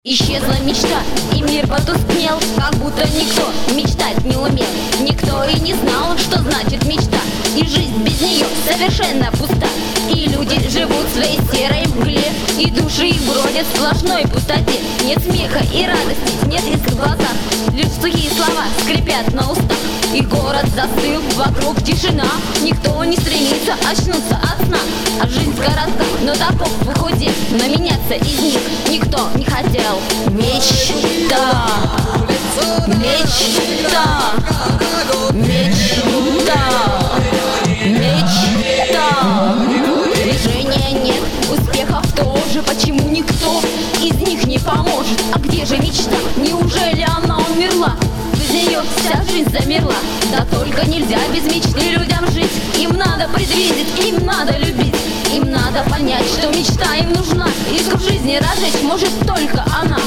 Исчезла мечта, и мир потускнел, как будто никто мечтать не умел. Никто и не знал, что значит мечта, и жизнь без нее совершенно пуста. И люди живут в своей серой мгле, и души их бродят в сплошной пустоте. Нет смеха и радости, нет искр в глазах, лишь сухие слова скрипят на устах. И город застыл, вокруг тишина, никто не стремится очнуться от сна. А жизнь коротка, но таков в ходе, но меняться из них никто не хотел. Мечта, мечта, мечта, мечта. Движения нет, успехов тоже, почему никто из них не поможет? А где же мечта? Неужели она умерла? Без нее вся жизнь замерла. Да только нельзя без мечты людям жить. Им надо предвидеть, им надо любить, им надо понять, что мечта им нужна. Искру жизни разжечь может только она.